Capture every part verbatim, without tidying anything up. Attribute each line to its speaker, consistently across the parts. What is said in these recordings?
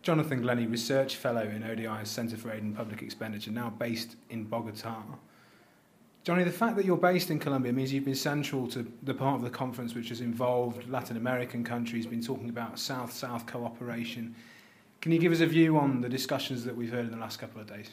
Speaker 1: Jonathan Glennie, Research Fellow in O D I's Centre for Aid and Public Expenditure, now based in Bogota. Johnny, the fact that you're based in Colombia means you've been central to the part of the conference which has involved Latin American countries, been talking about South-South cooperation. Can you give us a view on the discussions that we've heard in the last couple of days?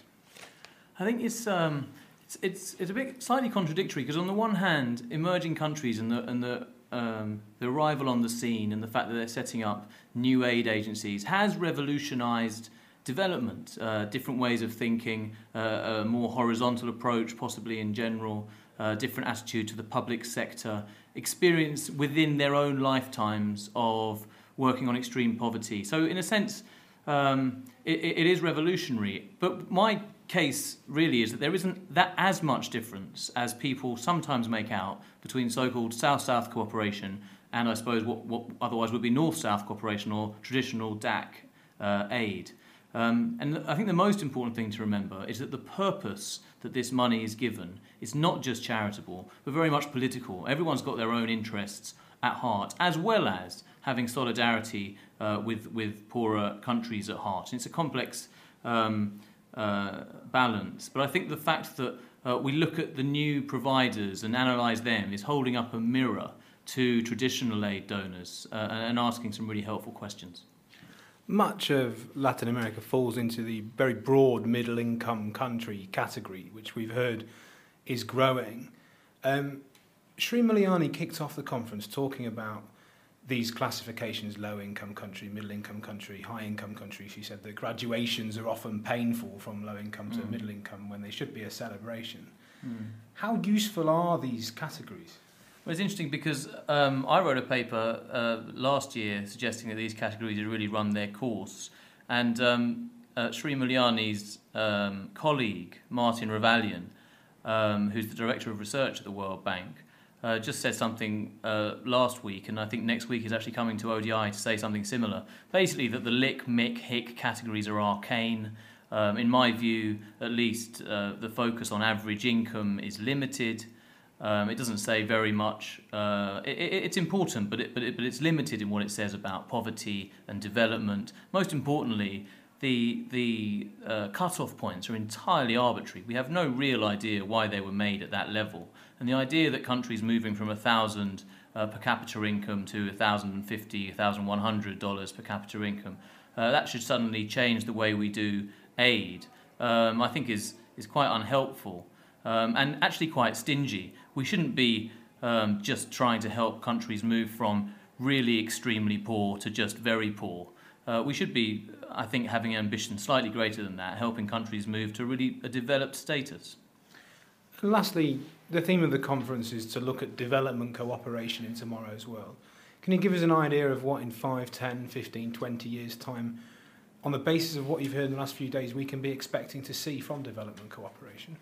Speaker 2: I think it's um, it's, it's it's a bit slightly contradictory, because on the one hand, emerging countries and the and the um, the arrival on the scene and the fact that they're setting up new aid agencies has revolutionised development, uh, different ways of thinking, uh, a more horizontal approach, possibly in general, uh, different attitude to the public sector, experience within their own lifetimes of working on extreme poverty. So, in a sense, um, it, it is revolutionary. But my case really is that there isn't that as much difference as people sometimes make out between so-called South-South cooperation and, I suppose, what, what otherwise would be North-South cooperation or traditional D A C uh, aid. Um, and I think the most important thing to remember is that the purpose that this money is given is not just charitable, but very much political. Everyone's got their own interests at heart, as well as having solidarity uh, with, with poorer countries at heart. And it's a complex um, uh, balance. But I think the fact that uh, we look at the new providers and analyse them is holding up a mirror to traditional aid donors uh, and asking some really helpful questions.
Speaker 1: Much of Latin America falls into the very broad middle-income country category, which we've heard is growing. Um, Sri Mulyani kicked off the conference talking about these classifications: low-income country, middle-income country, high-income country. She said that graduations are often painful from low-income to
Speaker 2: mm.
Speaker 1: middle-income when they should be a celebration.
Speaker 2: Mm.
Speaker 1: How useful are these categories?
Speaker 2: Well, it's interesting because um, I wrote a paper uh, last year suggesting that these categories had really run their course. And um, uh, Sri Mulyani's um, colleague, Martin Ravalian, um, who's the Director of Research at the World Bank, uh, just said something uh, last week, and I think next week is actually coming to O D I to say something similar. Basically, that the Lick, Mick, Hick categories are arcane. Um, in my view, at least, uh, the focus on average income is limited. Um, it doesn't say very much. Uh, it, it, it's important, but it, but, it, but it's limited in what it says about poverty and development. Most importantly, the the uh, cut-off points are entirely arbitrary. We have no real idea why they were made at that level. And the idea that countries moving from a thousand uh, per capita income to a thousand and fifty, a thousand one hundred dollars per capita income, uh, that should suddenly change the way we do aid. Um, I think is is quite unhelpful. Um, and actually quite stingy. We shouldn't be um, just trying to help countries move from really extremely poor to just very poor. Uh, we should be, I think, having ambition slightly greater than that, helping countries move to really a developed status.
Speaker 1: And lastly, the theme of the conference is to look at development cooperation in tomorrow's world. Can you give us an idea of what in five, ten, fifteen, twenty years' time, on the basis of what you've heard in the last few days, we can be expecting to see from development cooperation?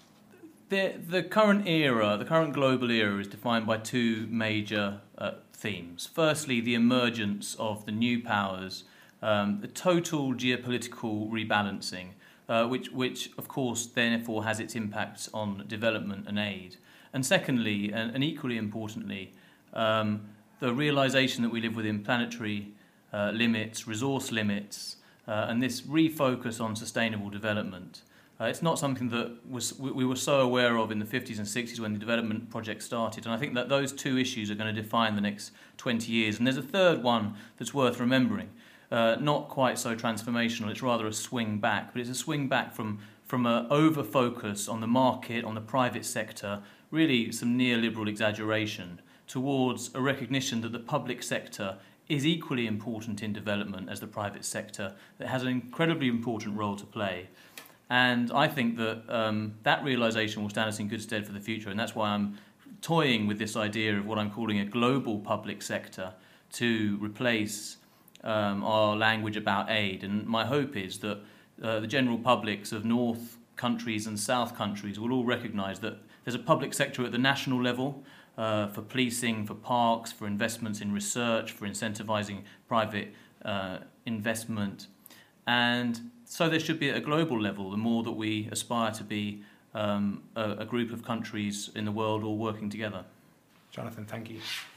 Speaker 2: The, the current era, the current global era, is defined by two major uh, themes. Firstly, the emergence of the new powers, um, the total geopolitical rebalancing, uh, which, which, of course, therefore has its impacts on development and aid. And secondly, and, and equally importantly, um, the realisation that we live within planetary uh, limits, resource limits, uh, and this refocus on sustainable development. Uh, it's not something that was we were so aware of in the fifties and sixties when the development project started. And I think that those two issues are going to define the next twenty years. And there's a third one that's worth remembering. Uh, not quite so transformational. It's rather a swing back. But it's a swing back from, from an over-focus on the market, on the private sector, really some neoliberal exaggeration, towards a recognition that the public sector is equally important in development as the private sector, that has an incredibly important role to play. And I think that um, that realisation will stand us in good stead for the future, and that's why I'm toying with this idea of what I'm calling a global public sector to replace um, our language about aid. And my hope is that uh, the general publics of North countries and South countries will all recognise that there's a public sector at the national level uh, for policing, for parks, for investments in research, for incentivising private uh, investment. And so there should be at a global level, the more that we aspire to be um, a, a group of countries in the world all working together.
Speaker 1: Jonathan, thank you.